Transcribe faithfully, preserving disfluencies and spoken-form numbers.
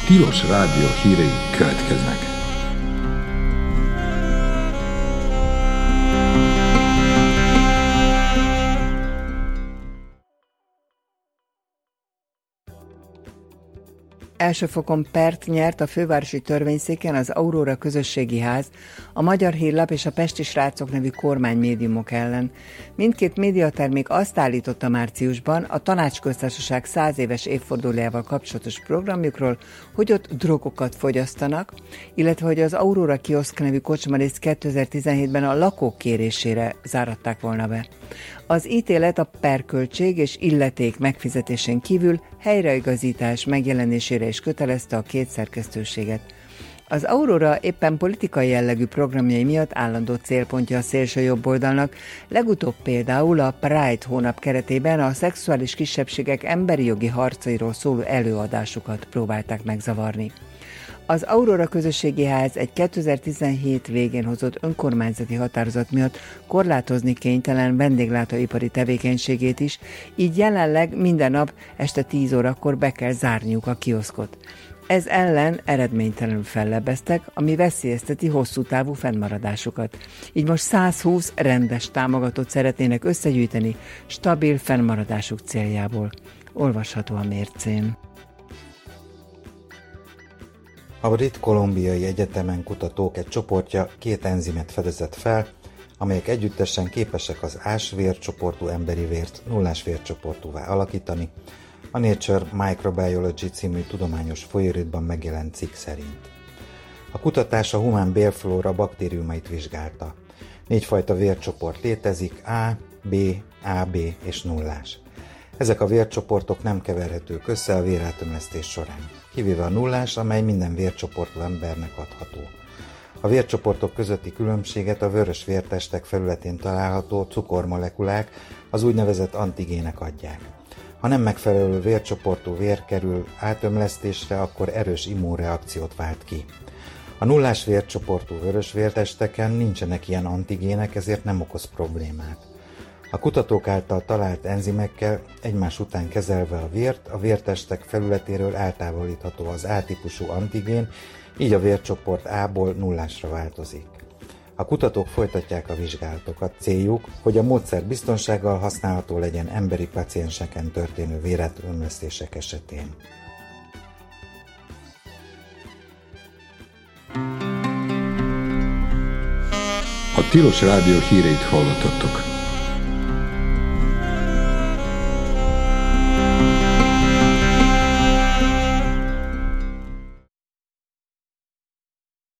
Tilos Rádió hírei következnek. Első fokon pert nyert a fővárosi törvényszéken az Aurora Közösségi Ház, a Magyar Hírlap és a Pesti Srácok nevű kormánymédiumok ellen. Mindkét médiatermék azt állította márciusban a Tanácsköztársaság száz éves évfordulójával kapcsolatos programjukról, hogy ott drogokat fogyasztanak, illetve hogy az Aurora Kioszk nevű kocsmarészt kétezer-tizenhétben a lakók kérésére záratták volna be. Az ítélet a perköltség és illeték megfizetésén kívül helyreigazítás megjelenésére is kötelezte a két szerkesztőséget. Az Aurora éppen politikai jellegű programjai miatt állandó célpontja a szélső jobboldalnak, legutóbb például a Pride hónap keretében a szexuális kisebbségek emberi jogi harcairól szóló előadásukat próbálták megzavarni. Az Aurora Közösségi Ház egy kétezer-tizenhét végén hozott önkormányzati határozat miatt korlátozni kénytelen vendéglátóipari tevékenységét is, így jelenleg minden nap este tíz órakor be kell zárniuk a kioszkot. Ez ellen eredménytelenül fellebbeztek, ami veszélyezteti hosszú távú fennmaradásukat. Így most százhúsz rendes támogatót szeretnének összegyűjteni stabil fennmaradásuk céljából. Olvasható a mércén. A Brit Kolumbiai Egyetemen kutatók egy csoportja két enzimet fedezett fel, amelyek együttesen képesek az ás vércsoportú emberi vért nullás vércsoportúvá alakítani, a Nature Microbiology című tudományos folyóiratban megjelent cikk szerint. A kutatás a humán bélflóra baktériumait vizsgálta. Négyfajta vércsoport létezik, A, B, á bé és nullás. Ezek a vércsoportok nem keverhetők össze a vérátömlesztés során, kivéve a nullás, amely minden vércsoportú embernek adható. A vércsoportok közötti különbséget a vörös vértestek felületén található cukormolekulák, az úgynevezett antigének adják. Ha nem megfelelő vércsoportú vér kerül átömlesztésre, akkor erős immunreakciót vált ki. A nullás vércsoportú vörös vértesteken nincsenek ilyen antigének, ezért nem okoz problémát. A kutatók által talált enzimekkel egymás után kezelve a vért, a vértestek felületéről eltávolítható az A-típusú antigén, így a vércsoport A-ból nullásra változik. A kutatók folytatják a vizsgálatokat, céljuk, hogy a módszer biztonsággal használható legyen emberi pacienseken történő vérátömlesztések esetén. A Tilos Rádió híreit hallottattok.